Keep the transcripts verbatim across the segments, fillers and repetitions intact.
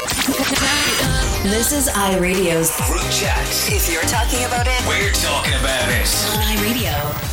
This is iRadio's Group Chat. If you're talking about it, we're talking about it on iRadio.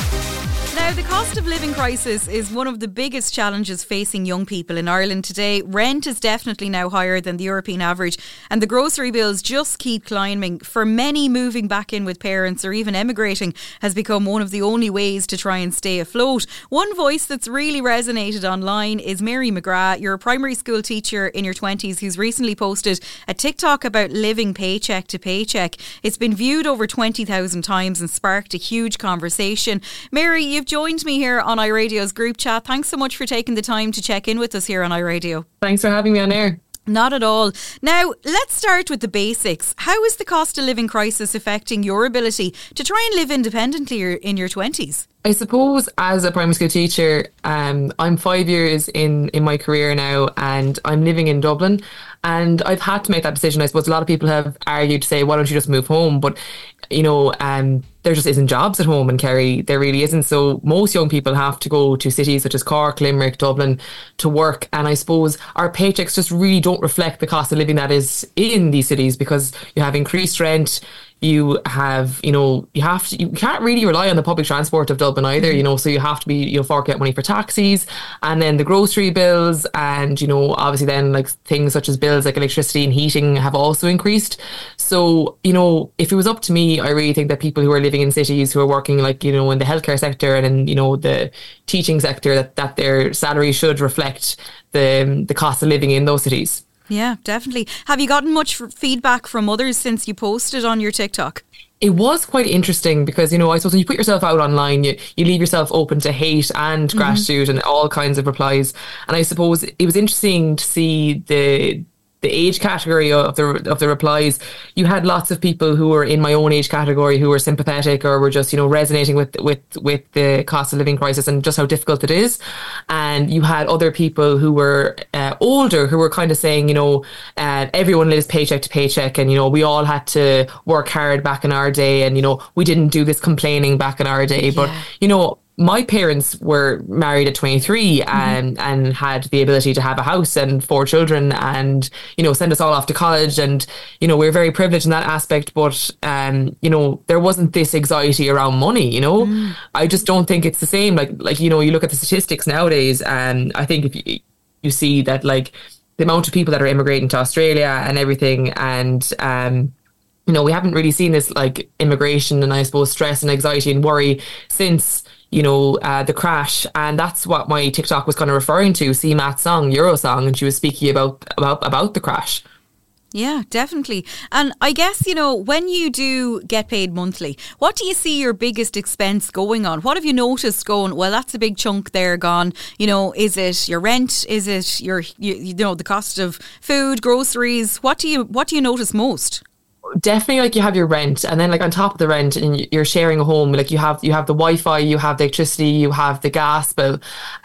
Now, the cost of living crisis is one of the biggest challenges facing young people in Ireland today. Rent is definitely now higher than the European average, and the grocery bills just keep climbing. For many, moving back in with parents or even emigrating has become one of the only ways to try and stay afloat. One voice that's really resonated online is Mary McGrath. You're a primary school teacher in your twenties who's recently posted a TikTok about living paycheck to paycheck. It's been viewed over twenty thousand times and sparked a huge conversation. Mary, you've joined me here on iRadio's Group Chat. Thanks so much for taking the time to check in with us here on iRadio. Thanks for having me on air. Not at all. Now, let's start with the basics. How is the cost of living crisis affecting your ability to try and live independently in your twenties? I suppose as a primary school teacher, um, I'm five years in, in my career now, and I'm living in Dublin, and I've had to make that decision. I suppose a lot of people have argued to say, why don't you just move home? But, you know, um, there just isn't jobs at home in Kerry. There really isn't. So most young people have to go to cities such as Cork, Limerick, Dublin to work. And I suppose our paychecks just really don't reflect the cost of living that is in these cities, because you have increased rent. You have, you know, you have to, you can't really rely on the public transport of Dublin either, you know, so you have to be, you know, fork out money for taxis, and then the grocery bills, and, you know, obviously then like things such as bills like electricity and heating have also increased. So, you know, if it was up to me, I really think that people who are living in cities, who are working like, you know, in the healthcare sector and in, you know, the teaching sector, that, that their salary should reflect the the cost of living in those cities. Yeah, definitely. Have you gotten much feedback from others since you posted on your TikTok? It was quite interesting because, you know, I suppose when you put yourself out online, you, you leave yourself open to hate and mm-hmm. gratitude and all kinds of replies. And I suppose it was interesting to see the the age category of the of the replies. You had lots of people who were in my own age category who were sympathetic or were just, you know, resonating with with with the cost of living crisis and just how difficult it is. And you had other people who were uh, older who were kind of saying, you know, uh, everyone lives paycheck to paycheck, and, you know, we all had to work hard back in our day, and, you know, we didn't do this complaining back in our day. Yeah. But, you know, my parents were married at twenty-three and, mm-hmm. and had the ability to have a house and four children and, you know, send us all off to college. And, you know, we're very privileged in that aspect. But, um, you know, there wasn't this anxiety around money, you know. Mm. I just don't think it's the same. Like, like, you know, you look at the statistics nowadays, and I think if you, you see that, like, the amount of people that are immigrating to Australia and everything, and, um, you know, we haven't really seen this, like, immigration and, I suppose, stress and anxiety and worry since, you know, uh, the crash. And that's what my TikTok was kind of referring to, C Mat's song, Eurosong, and she was speaking about, about, about the crash. Yeah, definitely. And I guess, you know, when you do get paid monthly, what do you see your biggest expense going on? What have you noticed going, well, that's a big chunk there gone? You know, is it your rent? Is it your, you, you know, the cost of food, groceries? What do you, what do you notice most? Definitely, like, you have your rent, and then, like, on top of the rent, and you're sharing a home, like, you have you have the Wi-Fi, you have the electricity, you have the gas bill,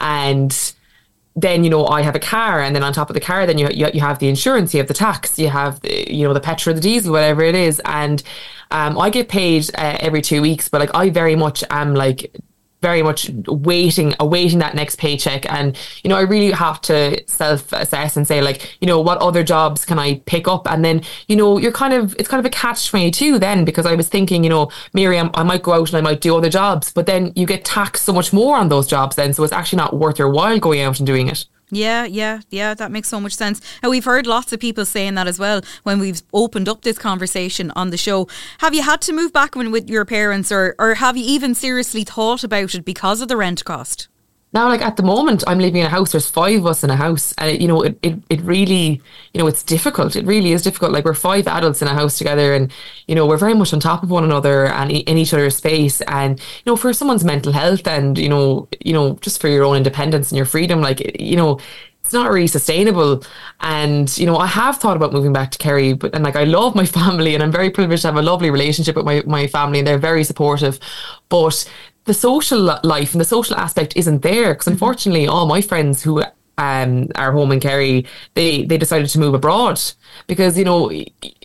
and then, you know, I have a car, and then on top of the car, then you you, you have the insurance, you have the tax, you have the, you know, the petrol, the diesel, whatever it is. And um, I get paid uh, every two weeks, but, like, I very much am, like, very much waiting, awaiting that next paycheck. And, you know, I really have to self-assess and say, like, you know, what other jobs can I pick up? And then, you know, you're kind of, it's kind of a catch twenty-two then, because I was thinking, you know, Miriam, I might go out and I might do other jobs, but then you get taxed so much more on those jobs then, so it's actually not worth your while going out and doing it. Yeah, yeah, yeah, that makes so much sense. And we've heard lots of people saying that as well when we've opened up this conversation on the show. Have you had to move back when with your parents, or, or have you even seriously thought about it because of the rent cost? Now, like, at the moment, I'm living in a house. There's five of us in a house. And, it, you know, it, it, it really, you know, it's difficult. It really is difficult. Like, we're five adults in a house together, and, you know, we're very much on top of one another and in each other's space. And, you know, for someone's mental health and, you know, you know, just for your own independence and your freedom, like, you know, it's not really sustainable. And, you know, I have thought about moving back to Kerry, but, and, like, I love my family, and I'm very privileged to have a lovely relationship with my, my family, and they're very supportive. But the social life and the social aspect isn't there, because unfortunately all my friends who um, are home in Kerry, they, they decided to move abroad because, you know,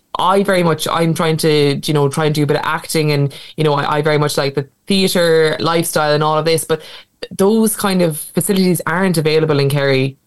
I very much, I'm trying to, you know, try and do a bit of acting, and, you know, I, I very much like the theatre lifestyle and all of this, but those kind of facilities aren't available in Kerry.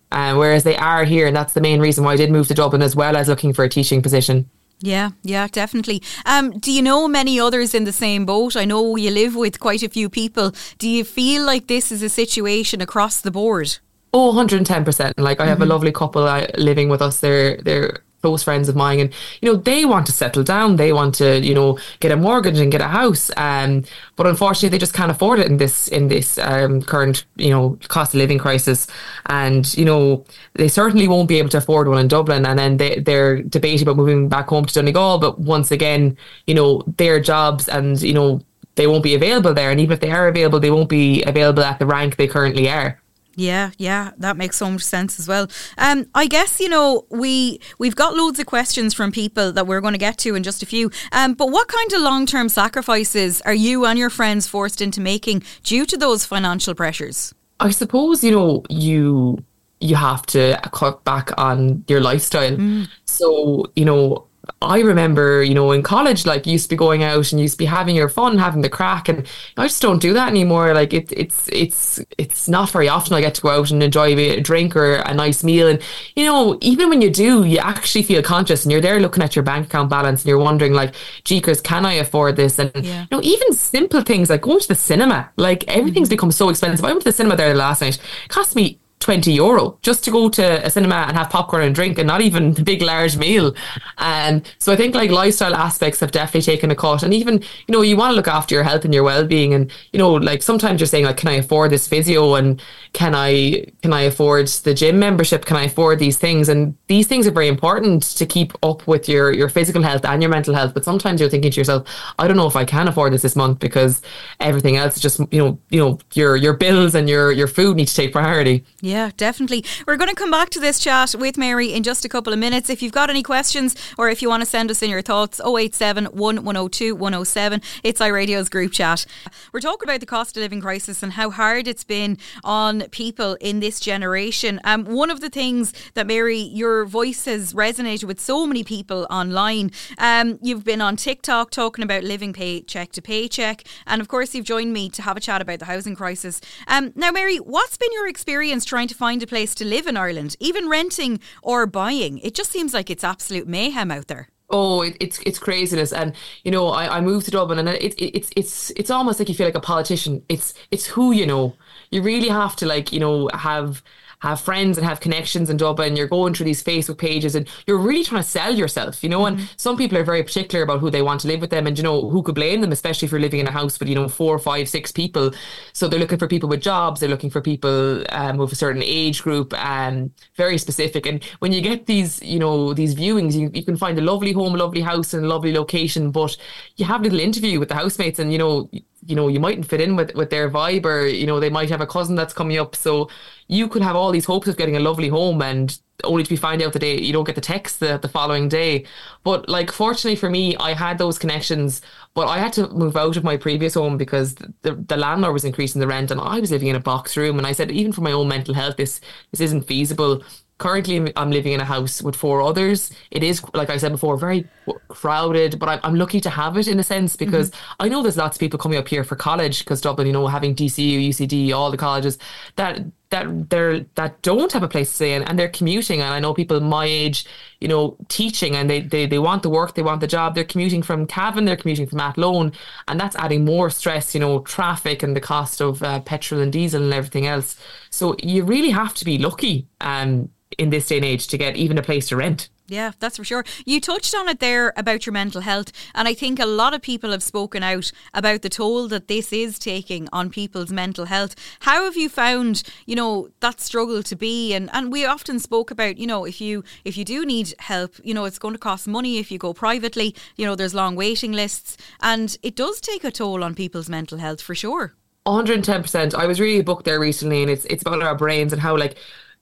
uh, whereas they are here, and that's the main reason why I did move to Dublin, as well as looking for a teaching position. Yeah, yeah, definitely. Um, do you know many others in the same boat? I know you live with quite a few people. Do you feel like this is a situation across the board? Oh, one hundred ten percent. Like, I have mm-hmm. a lovely couple uh, living with us. They're, they're close friends of mine, and, you know, they want to settle down. They want to, you know, get a mortgage and get a house. Um, but unfortunately, they just can't afford it in this, in this um, current, you know, cost of living crisis. And, you know, they certainly won't be able to afford one in Dublin. And then they, they're debating about moving back home to Donegal. But once again, you know, their jobs and, you know, they won't be available there. And even if they are available, they won't be available at the rank they currently are. Yeah, yeah, that makes so much sense as well. Um, I guess, you know, we, we've got loads of questions from people that we're going to get to in just a few. Um, but what kind of long-term sacrifices are you and your friends forced into making due to those financial pressures? I suppose, you know, you you have to cut back on your lifestyle. Mm. So, you know, I remember, you know, in college, like, you used to be going out and you used to be having your fun, having the crack, and I just don't do that anymore. Like, it, it's it's it's not very often I get to go out and enjoy a drink or a nice meal. And, you know, even when you do, you actually feel conscious and you're there looking at your bank account balance and you're wondering, like, geekers, can I afford this? And, yeah. you know, even simple things like going to the cinema, like, everything's mm-hmm. become so expensive. I went to the cinema there last night. It cost me twenty euro just to go to a cinema and have popcorn and drink, and not even the big large meal. And so I think, like, lifestyle aspects have definitely taken a cut. And even, you know, you want to look after your health and your well-being, and, you know, like, sometimes you're saying, like, can I afford this physio, and can I can I afford the gym membership, can I afford these things? And these things are very important to keep up with your your physical health and your mental health. But sometimes you're thinking to yourself, I don't know if I can afford this this month, because everything else is just, you know, you know, your your bills and your your food need to take priority. Yeah, definitely. We're going to come back to this chat with Mary in just a couple of minutes. If you've got any questions, or if you want to send us in your thoughts, oh eight seven, one one oh two, one oh seven. It's iRadio's group chat. We're talking about the cost of living crisis and how hard it's been on people in this generation. Um, one of the things that, Mary, your voice has resonated with so many people online. Um, you've been on TikTok talking about living paycheck to paycheck, and of course you've joined me to have a chat about the housing crisis. Um, now, Mary, what's been your experience trying to find a place to live in Ireland, even renting or buying? It just seems like it's absolute mayhem out there. Oh, it, it's it's craziness. And, you know, I, I moved to Dublin, and it, it, it's it's it's almost like you feel like a politician. It's it's who you know. You really have to, like, you know, have have friends and have connections in Dublin. You're going through these Facebook pages and you're really trying to sell yourself, you know. Mm-hmm. And some people are very particular about who they want to live with them, and, you know, who could blame them, especially if you're living in a house with, you know, four, five, six people. So they're looking for people with jobs, they're looking for people um, with a certain age group, and very specific. And when you get these, you know, these viewings, you, you can find a lovely home, a lovely house and a lovely location, but you have a little interview with the housemates, and, you know, you know, you mightn't fit in with, with their vibe, or, you know, they might have a cousin that's coming up. So you could have all these hopes of getting a lovely home, and only to be find out the day you don't get the text the, the following day. But, like, fortunately for me, I had those connections, but I had to move out of my previous home because the, the landlord was increasing the rent, and I was living in a box room. And I said, even for my own mental health, this this isn't feasible. Currently, I'm living in a house with four others. It is, like I said before, very crowded, but I'm, I'm lucky to have it in a sense, because mm-hmm. I know there's lots of people coming up here for college, because Dublin, you know, having D C U, U C D, all the colleges that that they're that don't have a place to stay in, and they're commuting. And I know people my age, you know, teaching, and they they, they want the work, they want the job. They're commuting from Cavan, they're commuting from Athlone, and that's adding more stress, you know, traffic and the cost of uh, petrol and diesel and everything else. So you really have to be lucky um, in this day and age to get even a place to rent. Yeah, that's for sure. You touched on it there about your mental health, and I think a lot of people have spoken out about the toll that this is taking on people's mental health. How have you found, you know, that struggle to be? And, and we often spoke about, you know, if you if you do need help, you know, it's going to cost money if you go privately. You know, there's long waiting lists, and it does take a toll on people's mental health for sure. one hundred ten percent. I was reading a book there recently, and it's it's about our brains and how, like,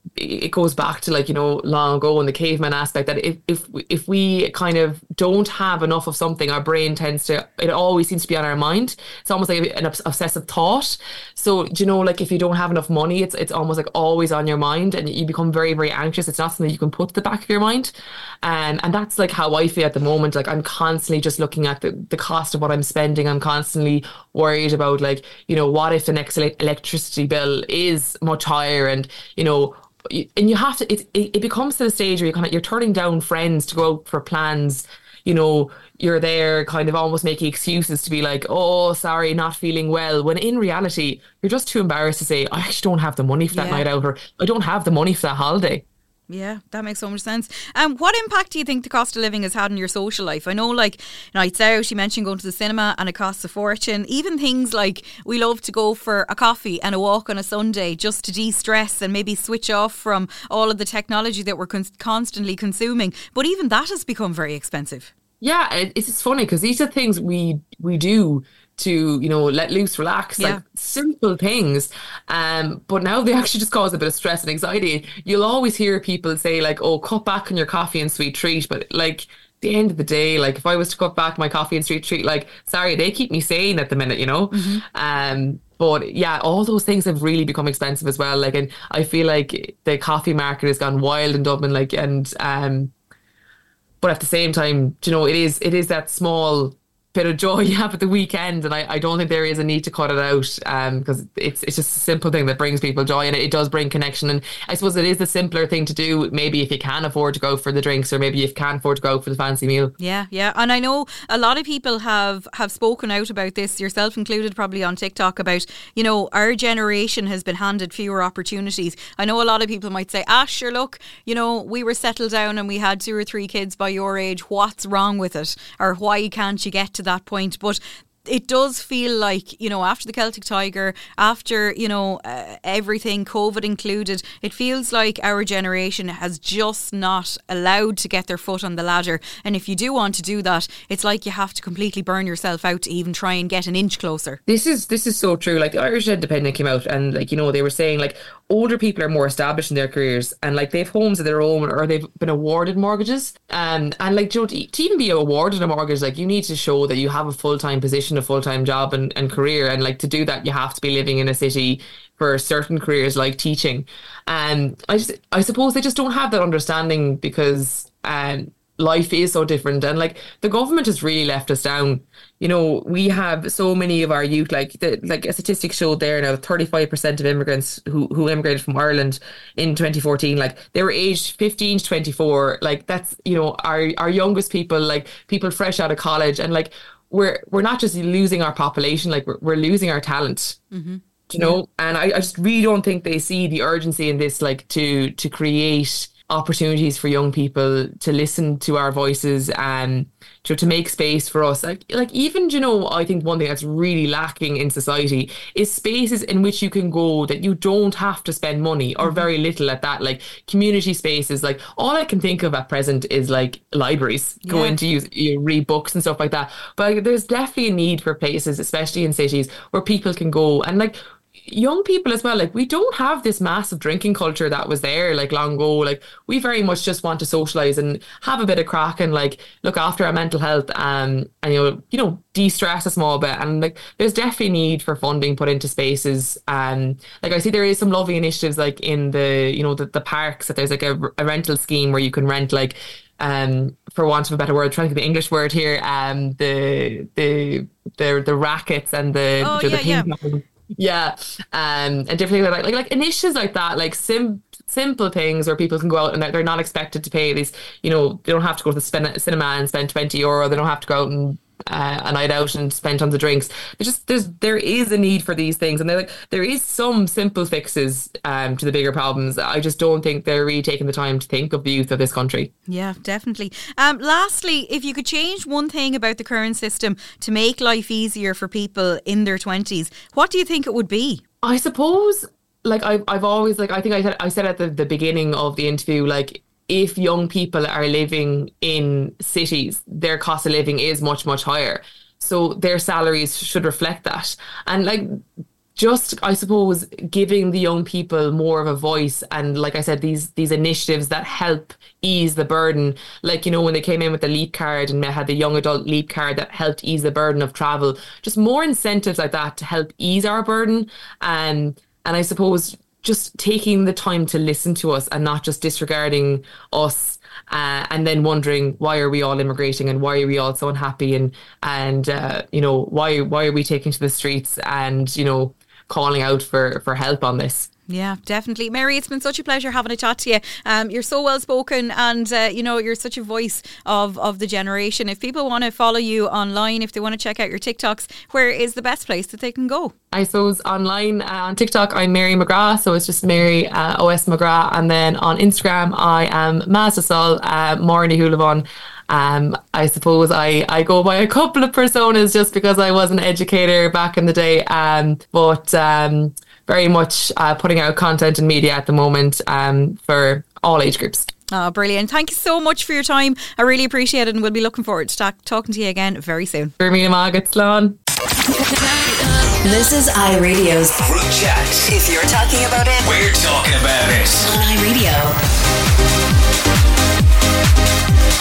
it goes back to, like, you know, long ago in the caveman aspect, that if if if we kind of don't have enough of something, our brain tends to, it always seems to be on our mind. It's almost like an obsessive thought. So, do you know, like, if you don't have enough money, it's it's almost like always on your mind, and you become very, very anxious. It's not something you can put at the back of your mind. And and that's like how I feel at the moment. Like, I'm constantly just looking at the, the cost of what I'm spending. I'm constantly worried about, like, you know, what if the next ele- electricity bill is much higher, and, you know, and you have to, it, it, it becomes to the stage where you kind of, you're turning down friends to go out for plans. You know, you're there kind of almost making excuses to be like, oh, sorry, not feeling well. When in reality, you're just too embarrassed to say, I actually don't have the money for that Yeah. night out, or I don't have the money for that holiday. Yeah, that makes so much sense. Um, what impact do you think the cost of living has had on your social life? I know, like, nights out, you mentioned going to the cinema and it costs a fortune. Even things like we love to go for a coffee and a walk on a Sunday just to de-stress and maybe switch off from all of the technology that we're con- constantly consuming. But even that has become very expensive. Yeah, it, it's just funny because these are things we we do to, you know, let loose, relax, Yeah. like simple things. Um, but now they actually just cause a bit of stress and anxiety. You'll always hear people say like, oh, cut back on your coffee and sweet treat. But like, at the end of the day, like if I was to cut back my coffee and sweet treat, like, sorry, they keep me sane at the minute, you know? Mm-hmm. Um, but yeah, all those things have really become expensive as well. Like, and I feel like the coffee market has gone wild in Dublin, like, and, um, but at the same time, you know, it is, it is that small bit of joy you have at the weekend, and I, I don't think there is a need to cut it out, um because it's it's just a simple thing that brings people joy, and it, it does bring connection. And I suppose it is the simpler thing to do, maybe if you can afford to go for the drinks, or maybe if you can't afford to go for the fancy meal. Yeah, yeah. And I know a lot of people have, have spoken out about this, yourself included, probably on TikTok, about, you know, our generation has been handed fewer opportunities. I know a lot of people might say, ah, sure, look, you know, we were settled down and we had two or three kids by your age. What's wrong with it? Or why can't you get to that point? But it does feel like, you know, after the Celtic Tiger, after, you know, uh, everything, COVID included, it feels like our generation has just not allowed to get their foot on the ladder. And if you do want to do that, it's like you have to completely burn yourself out to even try and get an inch closer. This is this is so true. Like the Irish Independent came out, and like, you know, they were saying like older people are more established in their careers, and like they've homes of their own, or they've been awarded mortgages. Um, and like, you know, to, to even be awarded a mortgage, like you need to show that you have a full-time position, a full-time job and, and career. And like to do that, you have to be living in a city for certain careers like teaching. And I just, I suppose they just don't have that understanding, because um, life is so different, and like the government has really left us down. You know, we have so many of our youth, like the, like a statistic showed there now, thirty-five percent of immigrants who, who immigrated from Ireland in twenty fourteen, like they were aged fifteen to twenty-four. Like that's, you know, our, our youngest people, like people fresh out of college. And like, we're, we're not just losing our population, like we're, we're losing our talent. Mm-hmm. You know, yeah. And I, I just really don't think they see the urgency in this, like to, to create opportunities for young people to listen to our voices and to, to make space for us. Like, like even, you know, I think one thing that's really lacking in society is spaces in which you can go that you don't have to spend money, or mm-hmm. very little at that, like community spaces. Like all I can think of at present is like libraries, yeah. Going to use, you read books and stuff like that. But like, there's definitely a need for places, especially in cities, where people can go. And like young people as well, like we don't have this massive drinking culture that was there like long ago. Like we very much just want to socialise and have a bit of crack and like look after our mental health, um, and you know, you know, de-stress a small bit. And like there's definitely need for funding put into spaces. Um, like I see there is some lovely initiatives like in the, you know, the, the parks, that there's like a, a rental scheme where you can rent like, um, for want of a better word, trying to get the English word here, um, the the the the rackets and the oh, the, yeah, the ping yeah. pong. Yeah, um, and different things like that, like like initiatives like that, like sim simple things where people can go out and they're not expected to pay these. You know, they don't have to go to the spin- cinema and spend twenty euro. They don't have to go out and uh, a night out and spend tons of drinks. There's just there's there is a need for these things, and they're like there is some simple fixes um to the bigger problems. I just don't think they're really taking the time to think of the youth of this country. Yeah, definitely. Um, lastly, if you could change one thing about the current system to make life easier for people in their twenties, what do you think it would be? I suppose, like I've I've always like I think I said I said at the, the beginning of the interview, like if young people are living in cities, their cost of living is much, much higher. So their salaries should reflect that. And like, just, I suppose, giving the young people more of a voice. And like I said, these these initiatives that help ease the burden. Like, you know, when they came in with the Leap card and they had the young adult Leap card that helped ease the burden of travel. Just more incentives like that to help ease our burden. And, and I suppose just taking the time to listen to us and not just disregarding us, uh, and then wondering why are we all immigrating and why are we all so unhappy, and and uh, you know, why why are we taking to the streets and, you know, calling out for for help on this. Yeah, definitely. Mary, it's been such a pleasure having a chat to you. Um, you're so well spoken, and uh, you know, you're such a voice of, of the generation. If people want to follow you online, if they want to check out your TikToks, where is the best place that they can go? I suppose online uh, on TikTok I'm Mary McGrath, so it's just Mary uh, O S McGrath, and then on Instagram I am Mazasol uh, Morny Hulavon. Um, I suppose I, I go by a couple of personas just because I was an educator back in the day, um, but um, very much uh, putting out content and media at the moment um, for all age groups. Oh, brilliant. Thank you so much for your time. I really appreciate it, and we'll be looking forward to ta- talking to you again very soon. Vermina Margaret Sloan. This is iRadio's Group Chat. If you're talking about it, we're talking about it on iRadio.